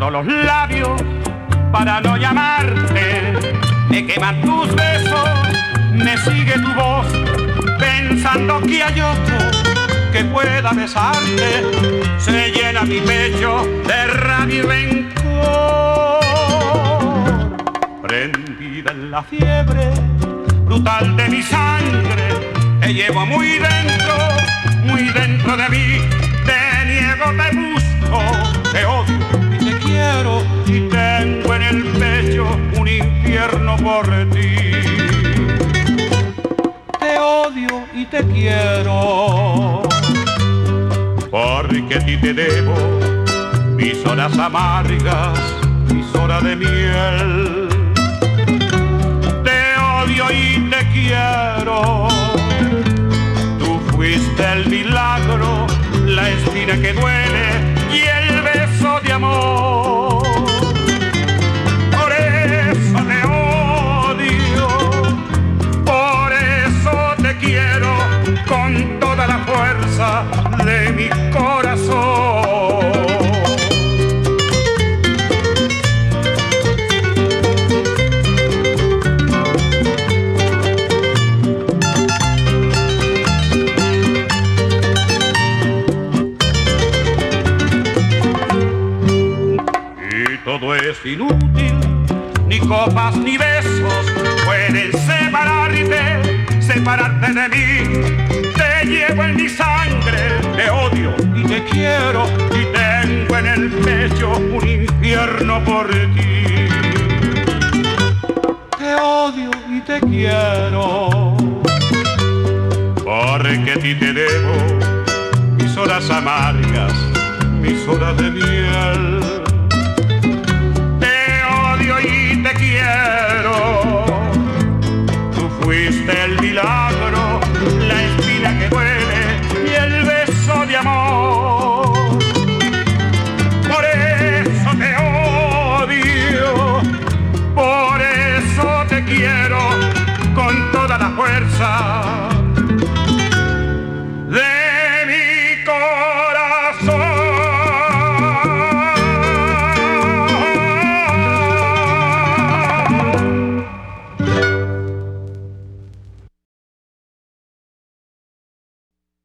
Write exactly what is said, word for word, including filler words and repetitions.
muerdo los labios para no llamarte. Me queman tus besos, me sigue tu voz, pensando que hay otro que pueda besarte. Se llena mi pecho de rabia y rencor. Prendida en la fiebre brutal de mi sangre, te llevo muy dentro, muy dentro de mí. Te niego, te busco, te odio y te quiero, y tengo en el pecho un infierno por ti. Te odio y te quiero, porque a ti te debo mis horas amargas, mis horas de miel. Te odio y te quiero, tú fuiste el milagro, la espina que duele y el beso de amor. Por eso te odio, por eso te quiero con toda la fuerza de mi corazón. Todo es inútil, ni copas ni besos pueden separarte, separarte de mí. Te llevo en mi sangre, te odio y te quiero, y tengo en el pecho un infierno por ti. Te odio y te quiero, porque a ti te debo mis horas amargas, mis horas de miel. Y te quiero, tú fuiste el milagro.